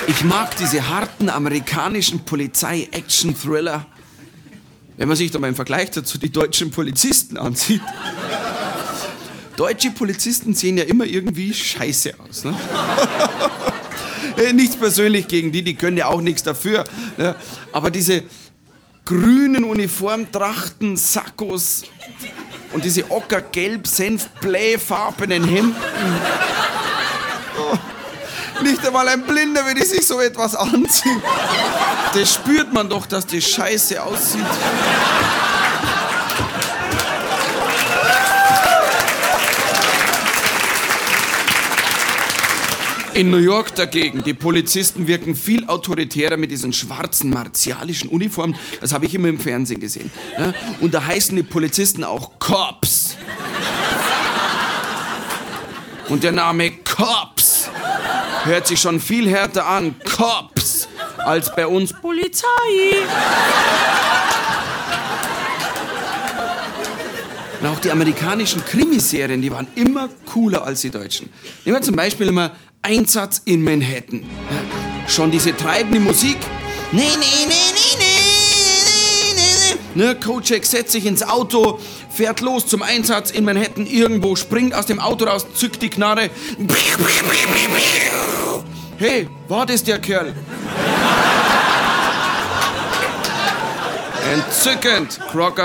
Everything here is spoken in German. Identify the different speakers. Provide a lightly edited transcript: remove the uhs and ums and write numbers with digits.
Speaker 1: Ich mag diese harten amerikanischen Polizei-Action-Thriller. Wenn man sich da mal im Vergleich dazu die deutschen Polizisten ansieht. Deutsche Polizisten sehen ja immer irgendwie scheiße aus. Ne? Nichts persönlich gegen die können ja auch nichts dafür. Ne? Aber diese grünen Uniformtrachten, Sakkos und diese ockergelb-senf-blähfarbenen Hemden. Oh, nicht einmal ein Blinder würde sich so etwas anziehen. Das spürt man doch, dass das scheiße aussieht. In New York dagegen, die Polizisten wirken viel autoritärer mit diesen schwarzen, martialischen Uniformen. Das habe ich immer im Fernsehen gesehen. Ja? Und da heißen die Polizisten auch Cops. Und der Name Cops hört sich schon viel härter an, Cops, als bei uns Polizei. Und auch die amerikanischen Krimiserien, die waren immer cooler als die deutschen. Nehmen wir zum Beispiel immer Einsatz in Manhattan. Ja, schon diese treibende Musik. Nee. Ne, Kojak setzt sich ins Auto, fährt los zum Einsatz in Manhattan irgendwo, springt aus dem Auto raus, zückt die Knarre. Hey, war das der Kerl? Entzückend, Crocker.